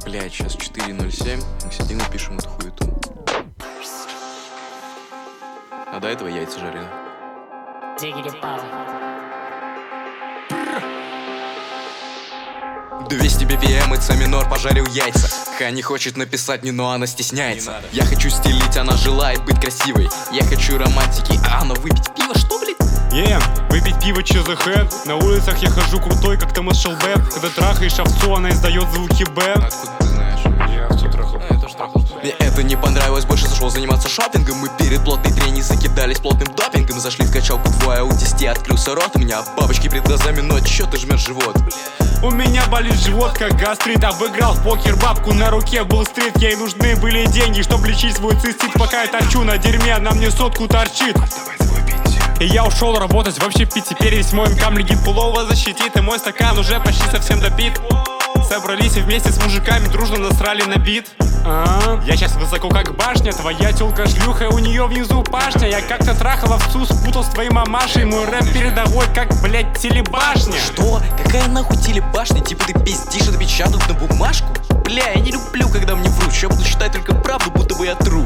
Блять, сейчас 4:07, мы сидим и пишем эту хуету. А до этого яйца жарили. — 200 BPM и С минор пожарил яйца. Ха не хочет написать мне, но она стесняется. Я хочу стелить, она желает быть красивой. Я хочу романтики, а она выпить пиво, что, блядь? Выпить пиво, чё за хэд? На улицах я хожу крутой, как Томас Шелбек. Когда трахаешь овцу, она издает звуки Б. Откуда ты знаешь? Я овцу трахал. Я тоже трахал. Мне это не понравилось, больше зашел заниматься шопингом. Мы перед плотной треней закидались плотным допингом. Зашли в качалку в АУ-10, открылся рот. У меня бабочки перед глазами, но чё ты жмешь живот? У меня болит живот, как гастрит. Обыграл в покер бабку, на руке был стрит. Ей нужны были деньги, чтоб лечить свой цистит. Пока я торчу на дерьме, она мне сотку торчит. И я ушел работать вообще пить. Теперь весь мой МК легит пулово защитит. И мой стакан уже почти совсем допит. Собрались и вместе с мужиками дружно насрали на бит. Я сейчас высоко как башня. Твоя тёлка шлюха, у нее внизу пашня. Я как-то трахал овцу, спутал с твоей мамашей. Мой рэп передовой, как, блять, телебашня. Что? Какая нахуй телебашня? Типа ты пиздишь, это печатают на бумажку? Бля, я не люблю, когда мне врут. Я буду считать только правду, будто бы я тру.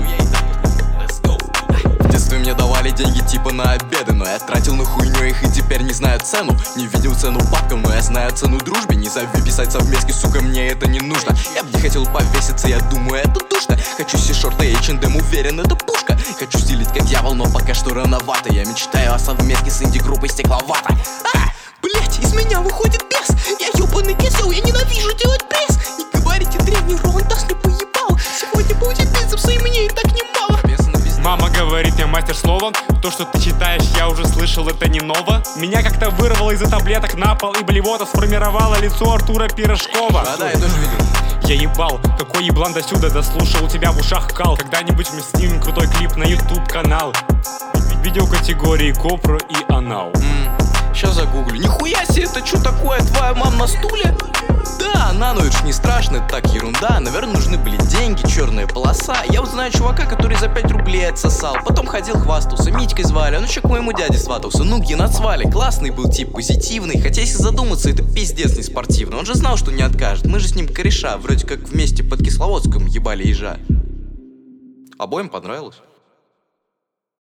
В детстве мне давали деньги типа на обеды, но я тратил на хуйню их и теперь не знаю цену. Не видел цену бабкам, но я знаю цену дружбе. Не зови писать совместки, сука, мне это не нужно. Я бы не хотел повеситься, я думаю, это душно. Хочу си-шорты и H&M, уверен, это пушка. Хочу стилить как дьявол, но пока что рановато. Я мечтаю о совместке с инди-группой Стекловато. Блять, из меня выходит бес. Я ёбаный козел, я ненавижу делать пресс. Не говорите древний Роланд Дас не поебал. Сегодня будет бицепса и мне и так немало. Мама говорит, я мастер слова. То, что ты читаешь, я уже слышал, это не ново. Меня как-то вырвало из-за таблеток на пол, и блевота сформировало лицо Артура Пирожкова. Да, я тоже видел. Я ебал, какой еблан до сюда дослушал, у тебя в ушах кал. Когда-нибудь мы снимем крутой клип на YouTube канал. Видео категории Копро и Анал. Сейчас загуглю. Нихуя себе, это что такое? Твоя мама на стуле? Да, она, но это ж не страшно, это так ерунда. Наверное, нужны были деньги, черная полоса. Я вот знаю чувака, который за 5 рублей отсосал. Потом ходил, хвастался, Митькой звали. Он еще к моему дяде сватался, ну где нацвали. Классный был тип, позитивный. Хотя если задуматься, это пиздец не спортивный. Он же знал, что не откажет. Мы же с ним кореша, вроде как вместе под Кисловодском ебали ежа. Обоим понравилось.